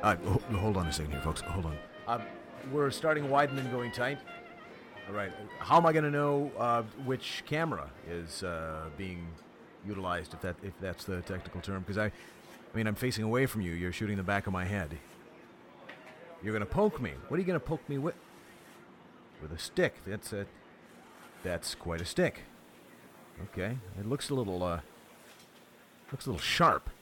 Hold on a second here, folks. Hold on. We're starting widen and going tight. All right. How am I going to know which camera is being utilized, if that's the technical term? Because I mean, I'm facing away from you. You're shooting the back of my head. You're going to poke me. What are you going to poke me with? With a stick. That's quite a stick. Okay. It looks a little sharp.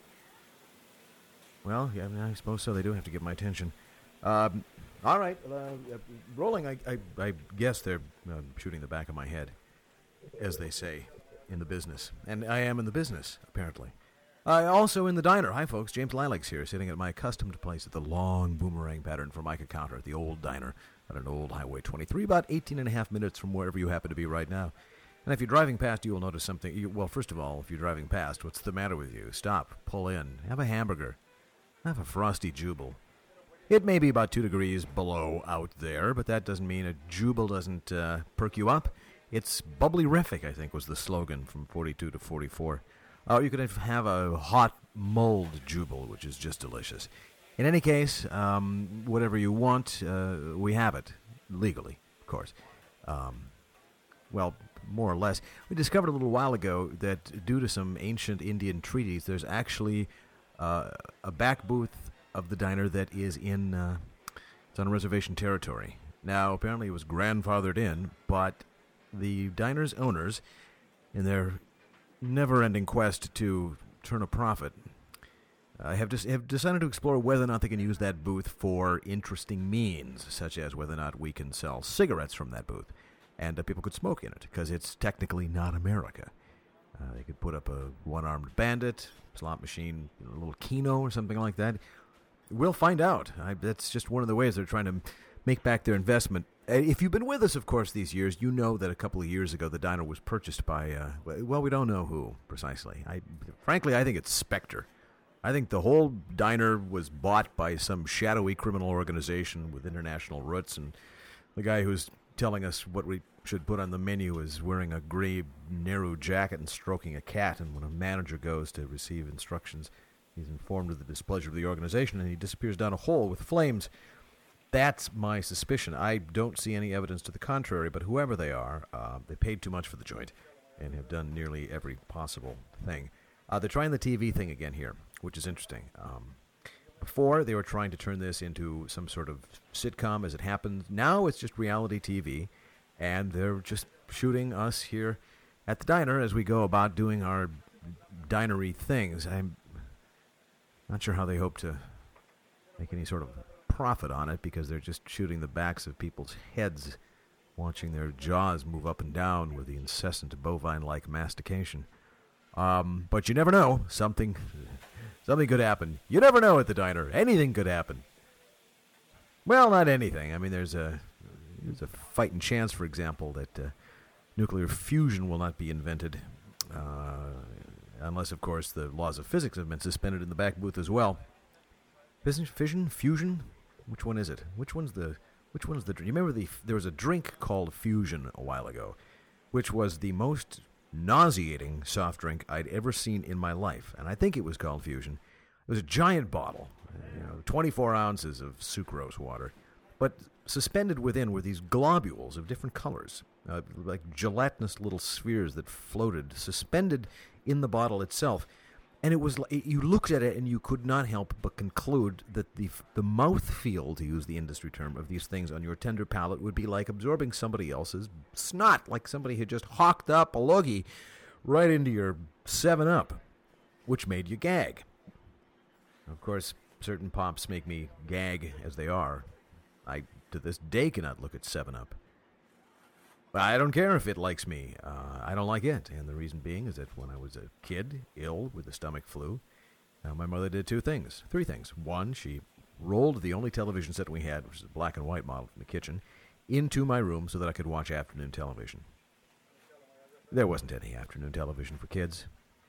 Well, yeah, I suppose so. They do have to get my attention. All right. Rolling, I guess they're shooting the back of my head, as they say in the business. And I am in the business, apparently. Also in the diner. Hi, folks. James Lilacs here, sitting at my accustomed place at the long boomerang pattern Formica counter at the old diner at an old Highway 23, about 18 and a half minutes from wherever you happen to be right now. And if you're driving past, you will notice something. Well, first of all, if you're driving past, what's the matter with you? Stop. Pull in. Have a hamburger. Have a frosty Jubal. It may be about 2 degrees below out there, but that doesn't mean a Jubal doesn't perk you up. It's bubbly-rific, I think, was the slogan from 42 to 44. You could have a hot mulled Jubal, which is just delicious. In any case, whatever you want, we have it. Legally, of course. Well, more or less. We discovered a little while ago that due to some ancient Indian treaties, there's actually a back booth of the diner that is it's on reservation territory. Now, apparently it was grandfathered in, but the diner's owners, in their never-ending quest to turn a profit, have decided to explore whether or not they can use that booth for interesting means, such as whether or not we can sell cigarettes from that booth, and people could smoke in it, because it's technically not America. They could put up a one-armed bandit, slot machine, a little Keno or something like that. We'll find out. That's just one of the ways they're trying to make back their investment. If you've been with us, of course, these years, you know that a couple of years ago the diner was purchased by, we don't know who precisely. Frankly, I think it's Spectre. I think the whole diner was bought by some shadowy criminal organization with international roots, and the guy who's telling us what we should put on the menu is wearing a gray Nehru jacket and stroking a cat, and when a manager goes to receive instructions, he's informed of the displeasure of the organization, and he disappears down a hole with flames. That's my suspicion. I don't see any evidence to the contrary, but whoever they are, they paid too much for the joint and have done nearly every possible thing. They're trying the TV thing again here, which is interesting. Before, they were trying to turn this into some sort of sitcom as it happens. Now it's just reality TV, and they're just shooting us here at the diner as we go about doing our dinery things. I'm not sure how they hope to make any sort of profit on it, because they're just shooting the backs of people's heads, watching their jaws move up and down with the incessant bovine-like mastication. But you never know. Something could happen. You never know at the diner. Anything could happen. Well, not anything. I mean, there's a fighting chance, for example, that nuclear fusion will not be invented, unless, of course, the laws of physics have been suspended in the back booth as well. Fission? Fusion? Which one is it? Which one's the? You remember there was a drink called Fusion a while ago, which was the most nauseating soft drink I'd ever seen in my life, and I think it was called Fusion. It was a giant bottle, 24 ounces of sucrose water, but suspended within were these globules of different colors, like gelatinous little spheres that floated, suspended in the bottle itself. And it was you looked at it and you could not help but conclude that the mouthfeel, to use the industry term, of these things on your tender palate would be like absorbing somebody else's snot, like somebody had just hawked up a loogie right into your 7-Up, which made you gag. Of course, certain pops make me gag as they are. I, to this day, cannot look at 7-Up. I don't care if it likes me. I don't like it. And the reason being is that when I was a kid, ill with the stomach flu, my mother did three things. One, she rolled the only television set we had, which is a black and white model from the kitchen, into my room so that I could watch afternoon television. There wasn't any afternoon television for kids.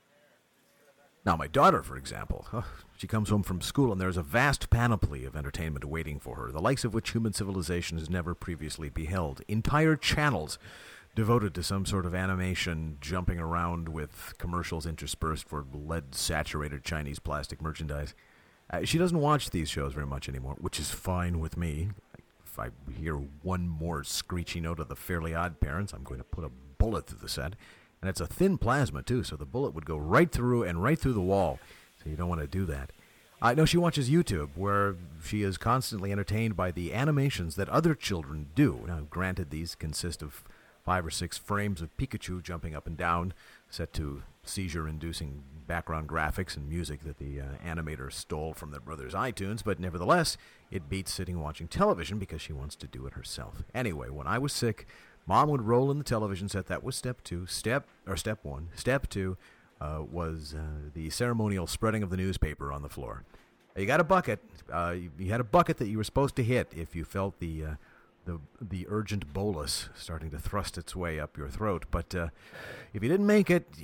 Now, my daughter, for example, she comes home from school and there's a vast panoply of entertainment waiting for her, the likes of which human civilization has never previously beheld. Entire channels devoted to some sort of animation, jumping around with commercials interspersed for lead-saturated Chinese plastic merchandise. She doesn't watch these shows very much anymore, which is fine with me. If I hear one more screechy note of the Fairly Odd Parents, I'm going to put a bullet through the set. And it's a thin plasma, too, so the bullet would go right through the wall. So you don't want to do that. I know she watches YouTube, where she is constantly entertained by the animations that other children do. Now, granted, these consist of 5 or 6 frames of Pikachu jumping up and down, set to seizure-inducing background graphics and music that the animator stole from their brother's iTunes, but nevertheless, it beats sitting watching television because she wants to do it herself. Anyway, when I was sick, Mom would roll in the television set. That was step 2. Step 1. Step 2 was the ceremonial spreading of the newspaper on the floor. You got a bucket. You had a bucket that you were supposed to hit if you felt the urgent bolus starting to thrust its way up your throat. But if you didn't make it,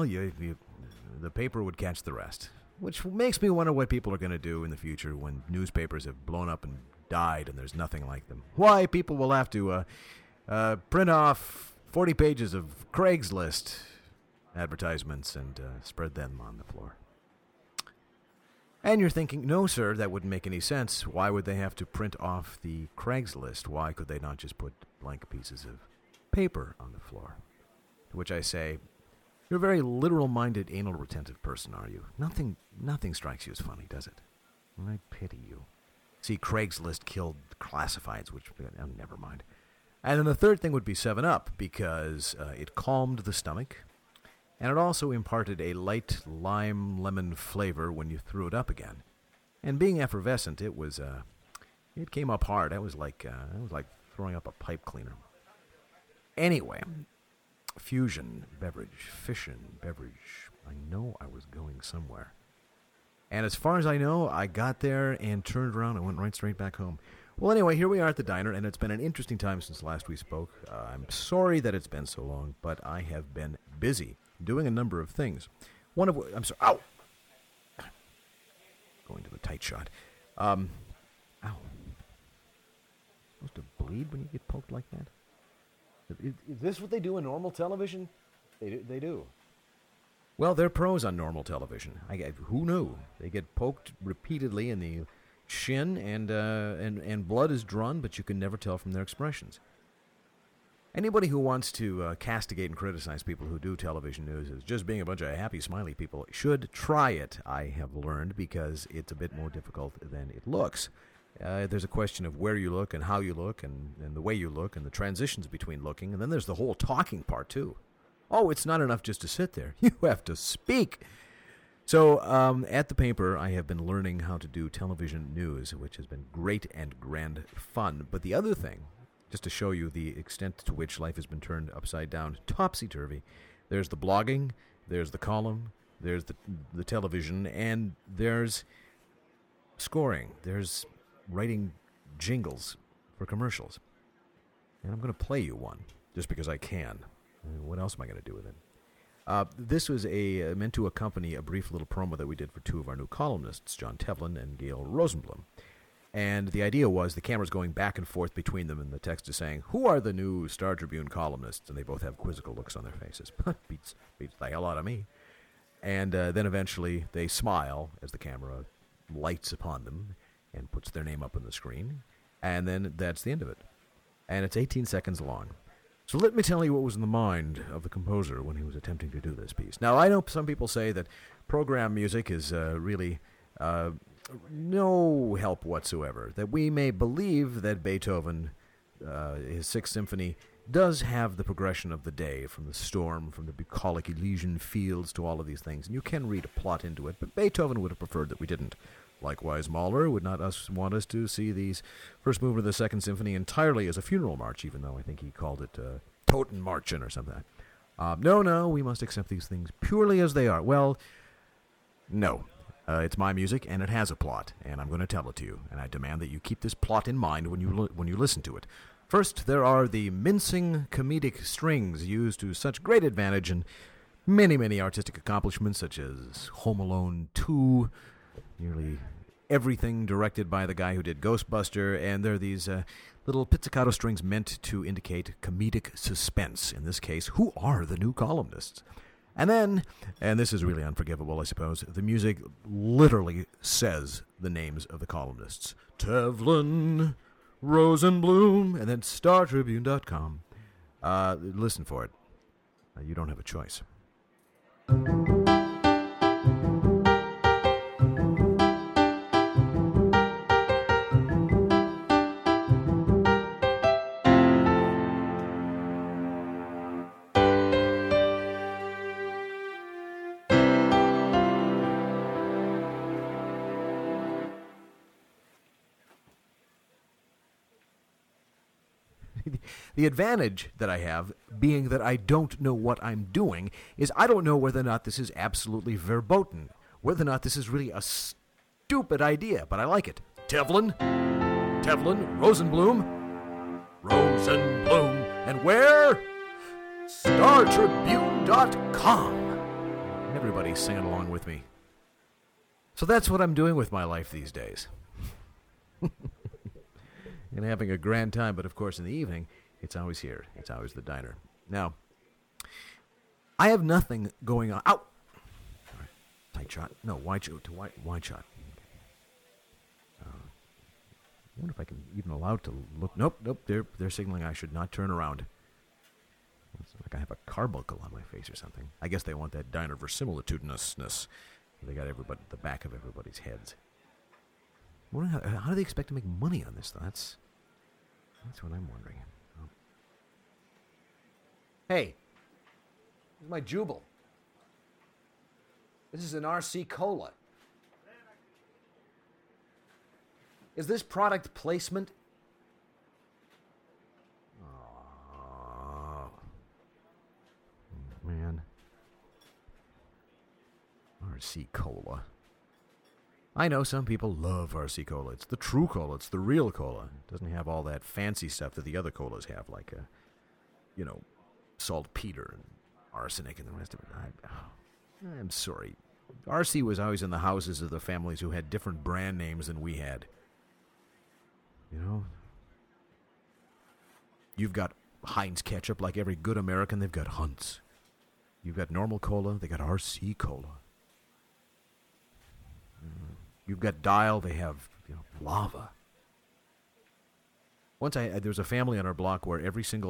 the paper would catch the rest. Which makes me wonder what people are going to do in the future when newspapers have blown up and died and there's nothing like them. Why people will have to print off 40 pages of Craigslist advertisements and spread them on the floor. And you're thinking, no, sir, that wouldn't make any sense. Why would they have to print off the Craigslist? Why could they not just put blank pieces of paper on the floor? To which I say, you're a very literal-minded, anal-retentive person, are you? Nothing strikes you as funny, does it? I pity you. See, Craigslist killed classifieds, which, never mind. And then the third thing would be 7-Up, because it calmed the stomach, and it also imparted a light lime-lemon flavor when you threw it up again. And being effervescent, it came up hard. It was like throwing up a pipe cleaner. Anyway, fusion beverage, fission beverage. I know I was going somewhere. And as far as I know, I got there and turned around and went right straight back home. Well, anyway, here we are at the diner, and it's been an interesting time since last we spoke. I'm sorry that it's been so long, but I have been busy doing a number of things. One of which, I'm sorry, ow! Going to the tight shot. Ow. Supposed to bleed when you get poked like that? Is this what they do in normal television? They do. Well, they're pros on normal television. Who knew? They get poked repeatedly in the shin, and blood is drawn, but you can never tell from their expressions. Anybody who wants to castigate and criticize people who do television news as just being a bunch of happy, smiley people should try it, I have learned, because it's a bit more difficult than it looks. There's a question of where you look and how you look and the way you look and the transitions between looking, and then there's the whole talking part, too. Oh, it's not enough just to sit there. You have to speak. So at the paper, I have been learning how to do television news, which has been great and grand fun. But the other thing, just to show you the extent to which life has been turned upside down, topsy-turvy, there's the blogging, there's the column, there's the television, and there's scoring. There's writing jingles for commercials. And I'm going to play you one, just because I can. What else am I going to do with it? This was meant to accompany a brief little promo that we did for 2 of our new columnists, John Tevlin and Gail Rosenblum. And the idea was the camera's going back and forth between them, and the text is saying, "Who are the new Star Tribune columnists?" And they both have quizzical looks on their faces. beats the hell out of me. And then eventually they smile as the camera lights upon them and puts their name up on the screen. And then that's the end of it. And it's 18 seconds long. So let me tell you what was in the mind of the composer when he was attempting to do this piece. Now, I know some people say that program music is really no help whatsoever, that we may believe that Beethoven, his Sixth Symphony, does have the progression of the day, from the storm, from the bucolic Elysian fields to all of these things, and you can read a plot into it, but Beethoven would have preferred that we didn't. Likewise, Mahler would not want us to see the first movement of the Second Symphony entirely as a funeral march, even though I think he called it Totenmarchen or something. No, we must accept these things purely as they are. Well, no. It's my music, and it has a plot, and I'm going to tell it to you, and I demand that you keep this plot in mind when you listen to it. First, there are the mincing comedic strings used to such great advantage in many, many artistic accomplishments, such as Home Alone 2, nearly everything directed by the guy who did Ghostbuster, and there are these little pizzicato strings meant to indicate comedic suspense. In this case, who are the new columnists? And then, and this is really unforgivable, I suppose, the music literally says the names of the columnists. Tevlin, Rosenblum, and then StarTribune.com. Listen for it. You don't have a choice. The advantage that I have, being that I don't know what I'm doing, is I don't know whether or not this is absolutely verboten, whether or not this is really a stupid idea, but I like it. Tevlin, Rosenblum, and where? StarTribune.com. Everybody's singing along with me. So that's what I'm doing with my life these days. And having a grand time, but of course in the evening, it's always here. It's always the diner. Now, I have nothing going on. Ow! All right. Tight shot. No, wide shot. Wide shot. I wonder if I can even allow to look. Nope. They're signaling I should not turn around. It's like I have a carbuncle on my face or something. I guess they want that diner verisimilitudinousness. They got everybody the back of everybody's heads. How do they expect to make money on this? That's what I'm wondering. Oh. Hey, this is my Jubal. This is an RC Cola. Is this product placement? Oh, man. RC Cola. I know some people love RC Cola. It's the true cola. It's the real cola. It doesn't have all that fancy stuff that the other colas have, like, saltpeter and arsenic and the rest of it. I'm sorry. RC was always in the houses of the families who had different brand names than we had. You know? You've got Heinz ketchup like every good American. They've got Hunt's. You've got normal cola. They got RC Cola. You've got Dial, they have Lava. Once there was a family on our block where every single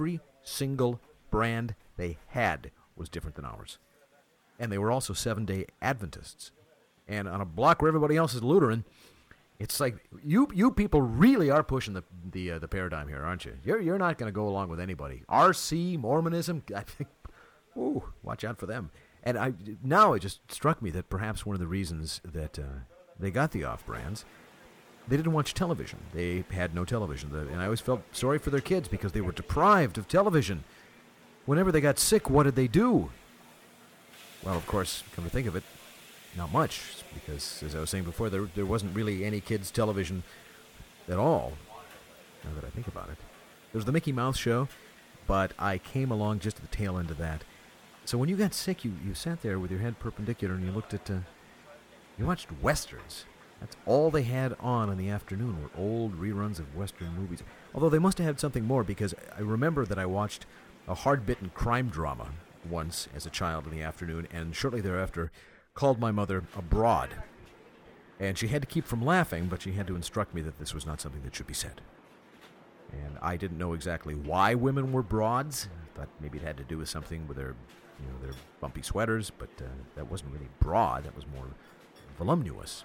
brand they had was different than ours. And they were also 7-day Adventists. And on a block where everybody else is Lutheran, it's like you people really are pushing the paradigm here, aren't you? You're not going to go along with anybody. RC, Mormonism, I think, ooh, watch out for them. And now it just struck me that perhaps one of the reasons that they got the off-brands, they didn't watch television. They had no television. And I always felt sorry for their kids because they were deprived of television. Whenever they got sick, what did they do? Well, of course, come to think of it, not much. Because, as I was saying before, there wasn't really any kids' television at all, now that I think about it. There was the Mickey Mouse show, but I came along just at the tail end of that. So when you got sick, you sat there with your head perpendicular and you looked at, you watched Westerns. That's all they had on in the afternoon were old reruns of Western movies. Although they must have had something more, because I remember that I watched a hard-bitten crime drama once as a child in the afternoon, and shortly thereafter called my mother a broad. And she had to keep from laughing, but she had to instruct me that this was not something that should be said. And I didn't know exactly why women were broads. I thought maybe it had to do with something with their bumpy sweaters, but that wasn't really broad. That was more voluminous,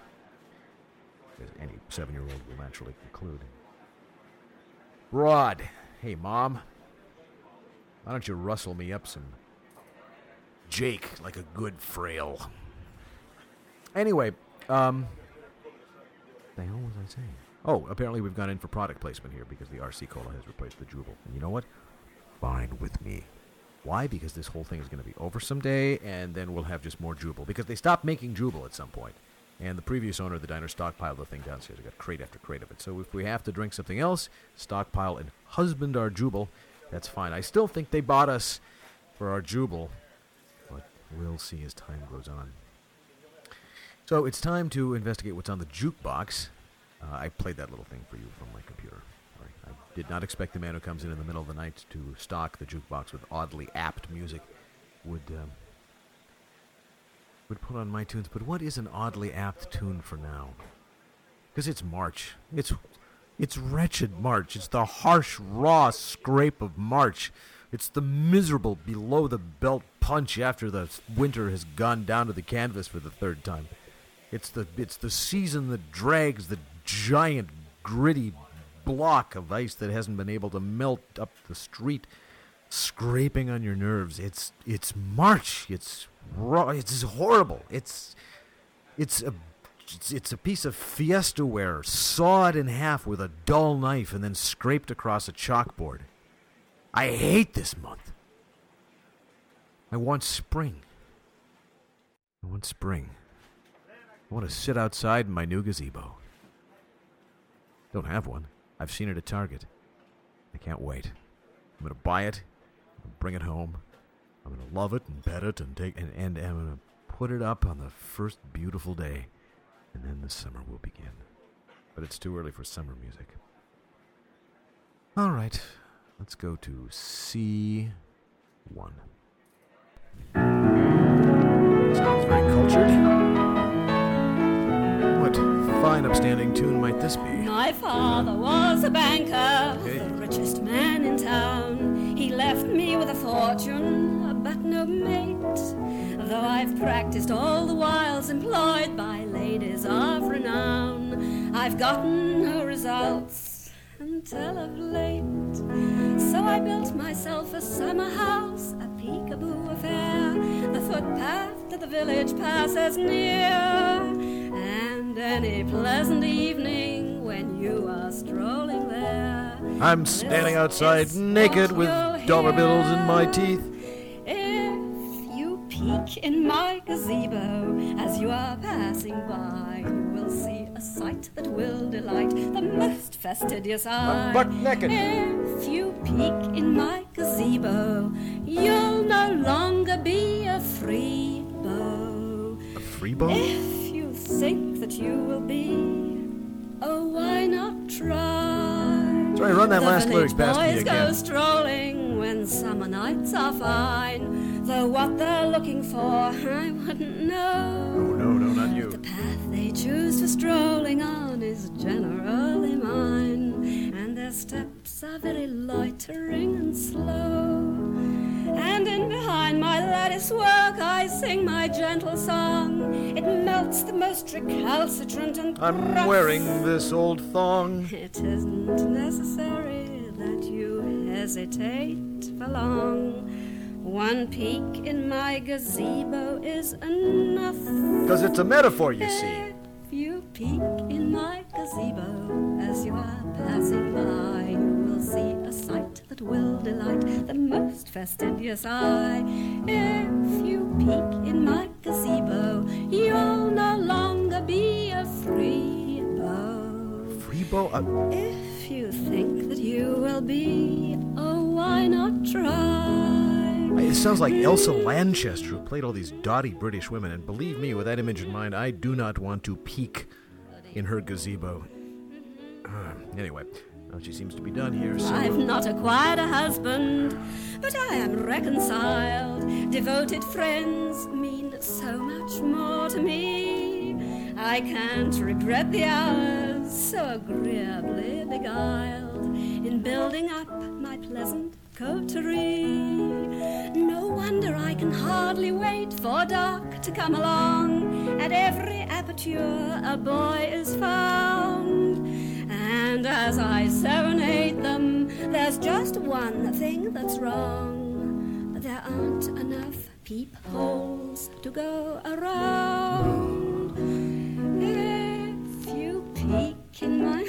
as any 7-year-old will naturally conclude. Broad. Hey, Mom, why don't you rustle me up some Jake like a good frail? Anyway, the hell was I saying? Oh, apparently we've gone in for product placement here because the RC Cola has replaced the Jubal. And you know what? Fine with me. Why? Because this whole thing is going to be over someday, and then we'll have just more Jubal. Because they stopped making Jubal at some point. And the previous owner of the diner stockpiled the thing downstairs. We got crate after crate of it. So if we have to drink something else, stockpile and husband our Jubal, that's fine. I still think they bought us for our Jubal, but we'll see as time goes on. So it's time to investigate what's on the jukebox. I played that little thing for you from my computer. Sorry. I did not expect the man who comes in the middle of the night to stock the jukebox with oddly apt music would would put on my tunes, but what is an oddly apt tune for now? Because it's March. It's wretched March. It's the harsh, raw scrape of March. It's the miserable below-the-belt punch after the winter has gone down to the canvas for the third time. It's the season that drags the giant, gritty block of ice that hasn't been able to melt up the street, scraping on your nerves. It's March. It's raw. It's horrible. It's a piece of fiesta ware sawed in half with a dull knife and then scraped across a chalkboard. I hate this month. I want spring. I want to sit outside in my new gazebo. Don't have one. I've seen it at Target. I can't wait. I'm going to buy it. I'm going to bring it home. I'm going to love it and pet it and I'm going to put it up on the first beautiful day. And then the summer will begin. But it's too early for summer music. All right. Let's go to C1. Sounds very cultured. What fine, upstanding tune might this be? My father was a banker, the richest man in town. He left me with a fortune, but no mate. Though I've practiced all the wiles employed by ladies of renown, I've gotten no results until of late. So I built myself a summer house, a peekaboo affair. The footpath to the village passes near, and any pleasant evening when you are strolling there, I'm standing outside naked with dollar bills in my teeth. If you peek in my gazebo as you are passing by, you will see a sight that will delight the most fastidious eye. I'm buck naked. If you peek in my gazebo, you'll no longer be a free beau. A free beau? If you think that you will be, oh, why not try? Sorry, run that last lyric past me Boys again. go strolling when summer nights are fine, though what they're looking for I wouldn't know. Oh, no, not you. The path they choose for strolling on is generally mine, and their steps are very loitering and slow. And in behind my lattice work I sing my gentle song. It melts the most recalcitrant and I'm rough. wearing this old thong. It isn't necessary that you hesitate for long. One peek in my gazebo is enough. Because it's a metaphor, you see. If you peek in my gazebo as you are passing by, you will see a sight that will delight the most fastidious eye. If you peek in my gazebo, you'll no longer be a free beau. Free beau? If you think that you will be, oh, why not try? It sounds like Elsa Lanchester, who played all these dotty British women, and believe me, with that image in mind, I do not want to peek in her gazebo. Anyway, well, she seems to be done here, so... I've not acquired a husband, but I am reconciled. Devoted friends mean so much more to me. I can't regret the hours so agreeably beguiled in building up my pleasant coterie. No wonder I can hardly wait for dark to come along. At every aperture a boy is found, and as I serenade them, there's just one thing that's wrong. There aren't enough peepholes to go around. If you peek in my...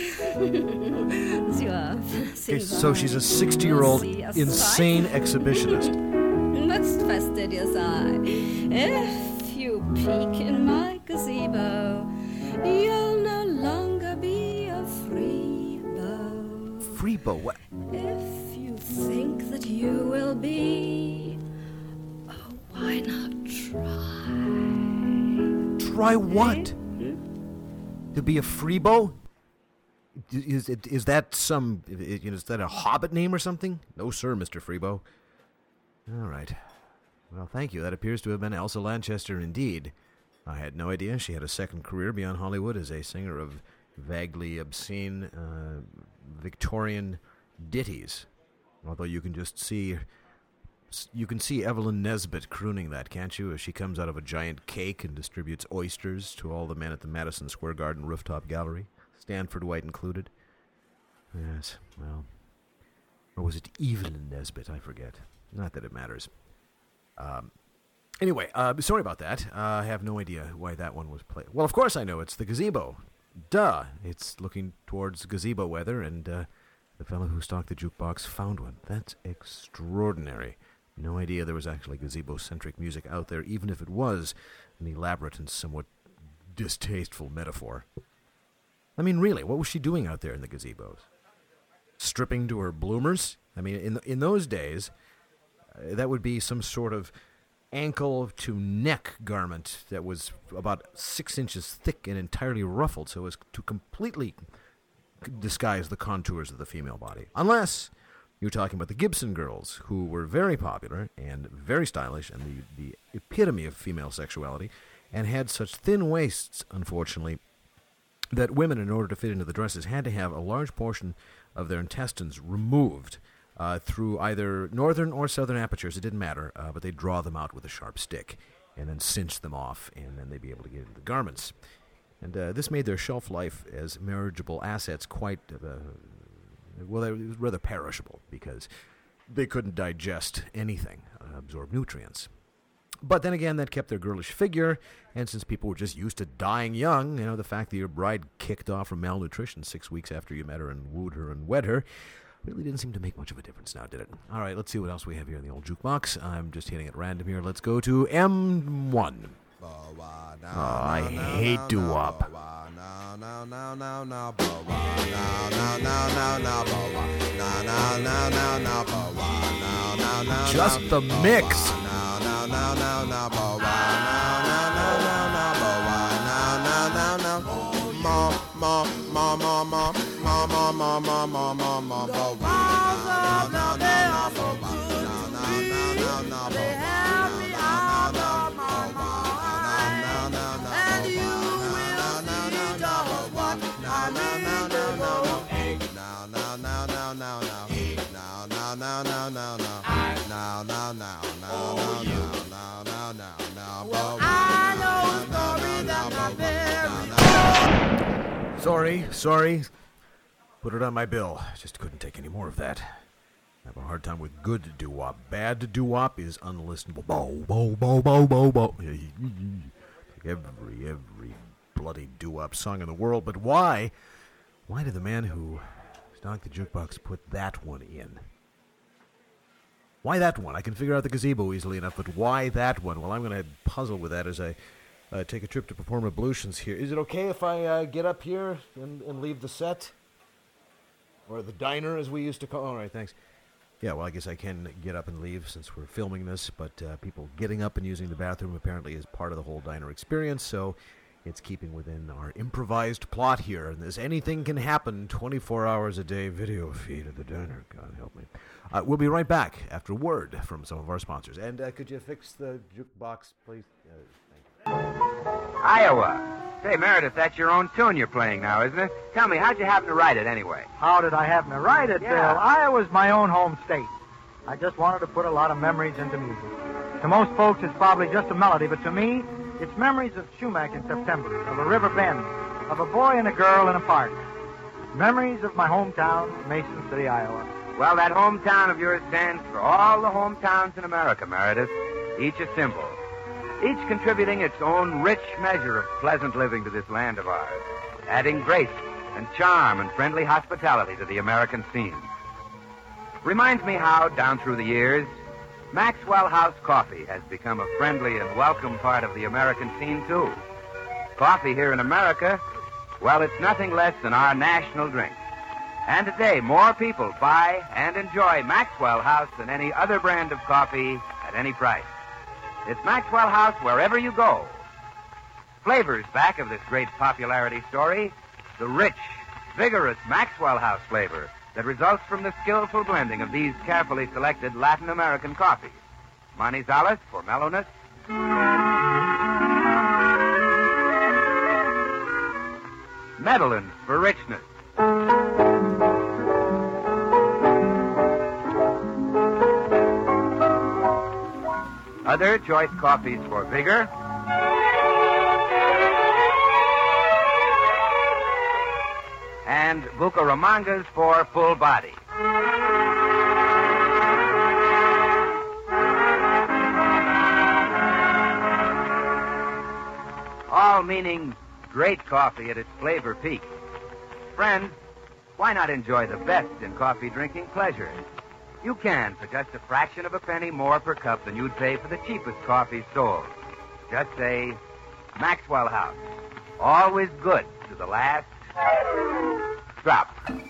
Okay, so she's a 60-year-old insane exhibitionist. Most fastidious eye. If you peek in my gazebo, you'll no longer be a free beau. Free beau? What? If you think that you will be, oh, why not try? Try what? To be a free beau? Is that some... Is that a Hobbit name or something? No, sir, Mr. Freebo. All right. Well, thank you. That appears to have been Elsa Lanchester indeed. I had no idea she had a second career beyond Hollywood as a singer of vaguely obscene Victorian ditties. Although you can see Evelyn Nesbit crooning that, can't you, as she comes out of a giant cake and distributes oysters to all the men at the Madison Square Garden rooftop gallery, Stanford White included. Yes, well, or was it Evelyn Nesbit? I forget. Not that it matters. Anyway, sorry about that. I have no idea why that one was played. Well, of course I know. It's the gazebo. Duh. It's looking towards gazebo weather, and the fellow who stalked the jukebox found one. That's extraordinary. No idea there was actually gazebo-centric music out there, even if it was an elaborate and somewhat distasteful metaphor. I mean, really, what was she doing out there in the gazebos? Stripping to her bloomers? I mean, in those days, that would be some sort of ankle to neck garment that was about 6 inches thick and entirely ruffled so as to completely disguise the contours of the female body. Unless you're talking about the Gibson Girls, who were very popular and very stylish and the epitome of female sexuality, and had such thin waists, unfortunately, that women, in order to fit into the dresses, had to have a large portion of their intestines removed through either northern or southern apertures. It didn't matter, but they'd draw them out with a sharp stick and then cinch them off, and then they'd be able to get into the garments. And this made their shelf life as marriageable assets quite, it was rather perishable, because they couldn't digest anything, absorb nutrients. But then again, that kept their girlish figure, and since people were just used to dying young, the fact that your bride kicked off from malnutrition 6 weeks after you met her and wooed her and wed her really didn't seem to make much of a difference now, did it? All right, let's see what else we have here in the old jukebox. I'm just hitting at random here. Let's go to M1. I hate doo-wop. Just the mix. Sorry. Put it on my bill. Just couldn't take any more of that. I have a hard time with good doo-wop. Bad doo-wop is unlistenable. Bow, bow, bow, bow, bow, bow. Every bloody doo-wop song in the world. But why? Why did the man who stalked the jukebox put that one in? Why that one? I can figure out the gazebo easily enough, but why that one? Well, I'm going to puzzle with that as I take a trip to perform ablutions here. Is it okay if I get up here and leave the set? Or the diner, as we used to call it? All right, thanks. Yeah, well, I guess I can get up and leave since we're filming this, but people getting up and using the bathroom apparently is part of the whole diner experience, so it's keeping within our improvised plot here. And this anything can happen 24 hours a day video feed at the diner. God help me. We'll be right back after a word from some of our sponsors. And could you fix the jukebox, please? Iowa. Say, Meredith, that's your own tune you're playing now, isn't it? Tell me, how'd you happen to write it anyway? How did I happen to write it, Yeah. Bill? Iowa's my own home state. I just wanted to put a lot of memories into music. To most folks, it's probably just a melody, but to me, it's memories of Shumack in September, of a river bend, of a boy and a girl in a park. Memories of my hometown, Mason City, Iowa. Well, that hometown of yours stands for all the hometowns in America, Meredith, each a symbol. Each contributing its own rich measure of pleasant living to this land of ours, adding grace and charm and friendly hospitality to the American scene. Reminds me how, down through the years, Maxwell House Coffee has become a friendly and welcome part of the American scene, too. Coffee here in America, well, it's nothing less than our national drink. And today, more people buy and enjoy Maxwell House than any other brand of coffee at any price. It's Maxwell House wherever you go. Flavors back of this great popularity story, the rich, vigorous Maxwell House flavor that results from the skillful blending of these carefully selected Latin American coffees. Manizales for mellowness. Medellin for richness. Other choice coffees for vigor. And Bucaramangas for full body. All meaning great coffee at its flavor peak. Friends, why not enjoy the best in coffee drinking pleasure? You can for just a fraction of a penny more per cup than you'd pay for the cheapest coffee sold. Just say Maxwell House. Always good to the last drop.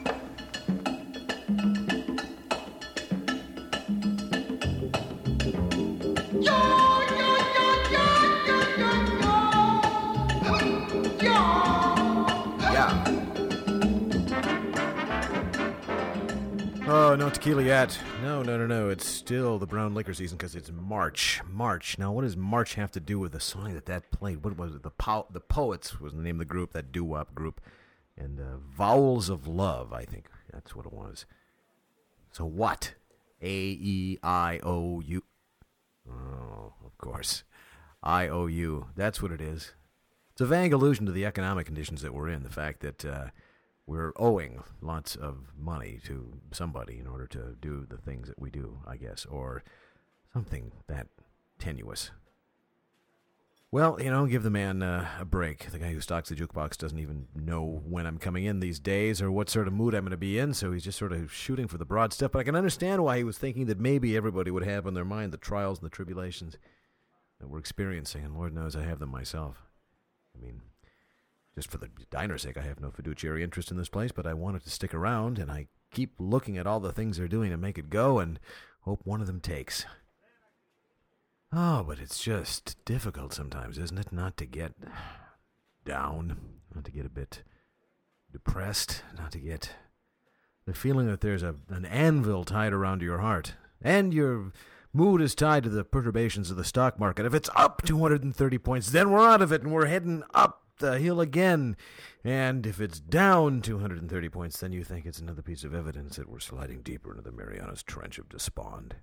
Oh, no tequila yet. No. It's still the brown liquor season because it's March. Now, what does March have to do with the song that played? What was it? The Poets was the name of the group, that doo-wop group. And Vowels of Love, I think. That's what it was. So what? A-E-I-O-U. Oh, of course. I-O-U. That's what it is. It's a vague allusion to the economic conditions that we're in. The fact that we're owing lots of money to somebody in order to do the things that we do, I guess. Or something that tenuous. Well, give the man a break. The guy who stocks the jukebox doesn't even know when I'm coming in these days or what sort of mood I'm going to be in, so he's just sort of shooting for the broad stuff. But I can understand why he was thinking that maybe everybody would have on their mind the trials and the tribulations that we're experiencing, and Lord knows I have them myself. I mean, just for the diner's sake, I have no fiduciary interest in this place, but I want it to stick around, and I keep looking at all the things they're doing to make it go and hope one of them takes. Oh, but it's just difficult sometimes, isn't it? Not to get down, not to get a bit depressed, not to get the feeling that there's an anvil tied around your heart, and your mood is tied to the perturbations of the stock market. If it's up 230 points, then we're out of it, and we're heading up the hill again. And if it's down 230 points, then you think it's another piece of evidence that we're sliding deeper into the Marianas Trench of despond.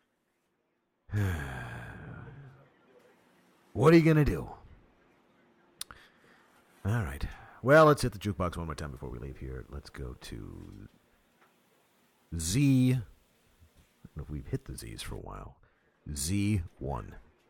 What are you going to do? All right. Well, let's hit the jukebox one more time before we leave here. Let's go to Z. I don't know if we've hit the Z's for a while. Z1.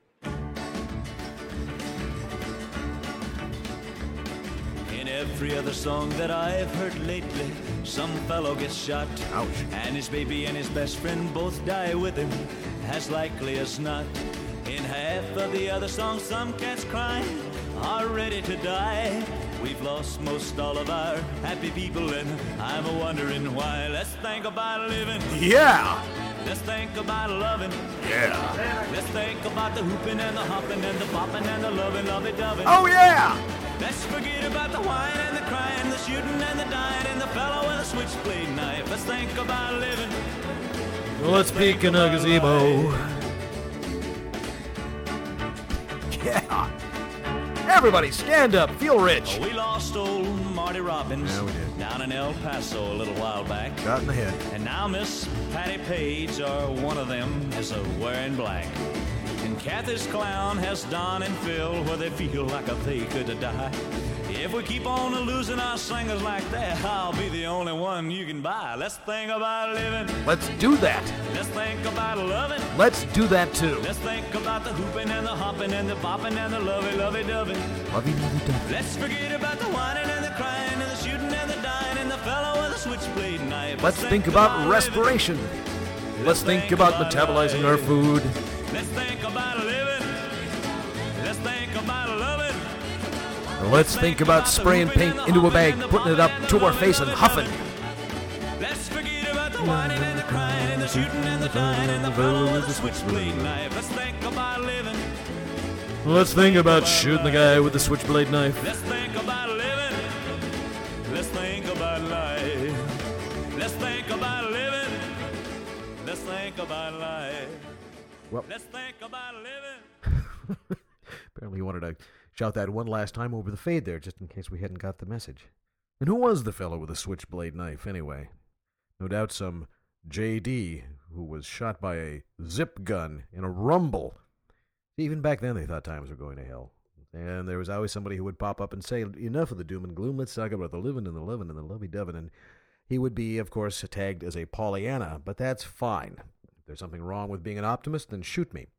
In every other song that I've heard lately, some fellow gets shot. Ouch. And his baby and his best friend both die with him, as likely as not. In half of the other songs, some cats crying are ready to die. We've lost most all of our happy people, and I'm a-wondering why. Let's think about living. Yeah! Let's think about loving. Yeah! Let's think about the hooping and the hopping and the bopping and the loving, lovey-dovey. Oh, yeah! Let's forget about the whine and the crying, the shooting and the dying, and the fellow with a switchblade knife. Let's think about living. Well, let's peek in a gazebo. Yeah! Everybody, stand up. Feel rich. We lost old Marty Robbins Yeah, we did. down in El Paso a little while back. Shot in the head. And now Miss Patty Page, or one of them, is wearing black. And Kathy's clown has Don and Phil where they feel like they could die. If we keep on losing our singers like that, I'll be the only one you can buy. Let's think about living. Let's do that. Let's think about loving. Let's do that, too. Let's think about the hooping and the hopping and the bopping and the lovey-dovey. Lovey-dovey-dovey. Let's forget about the whining and the crying and the shooting and the dying and the fellow with a switchblade knife. Let's think about respiration. Let's think about metabolizing our food. Let's think about living. Let's think about loving. Let's think about spraying paint into a bag, putting it up to our face and huffing. Let's forget about the whining and the crying and the shooting and the dying and the fellow with a switchblade knife. Let's think about living. Let's think about shooting the guy with the switchblade knife. Let's think about living. Let's think about life. Let's think about living. Let's think about life. Well, let's think about living. apparently you wanted to shout that one last time over the fade there, just in case we hadn't got the message. And who was the fellow with the switchblade knife, anyway? No doubt some J.D. who was shot by a zip gun in a rumble. Even back then they thought times were going to hell. And there was always somebody who would pop up and say, enough of the doom and gloom, let's talk about the living and the loving and the lovey-dovey. And he would be, of course, tagged as a Pollyanna, but that's fine. If there's something wrong with being an optimist, then shoot me.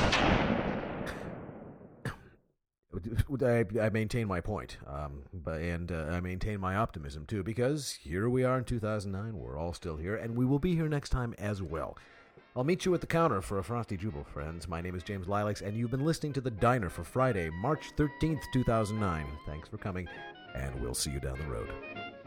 I maintain my point, and I maintain my optimism, too, because here we are in 2009, we're all still here, and we will be here next time as well. I'll meet you at the counter for a Frosty Jubal, friends. My name is James Lilacs, and you've been listening to The Diner for Friday, March 13th, 2009. Thanks for coming, and we'll see you down the road.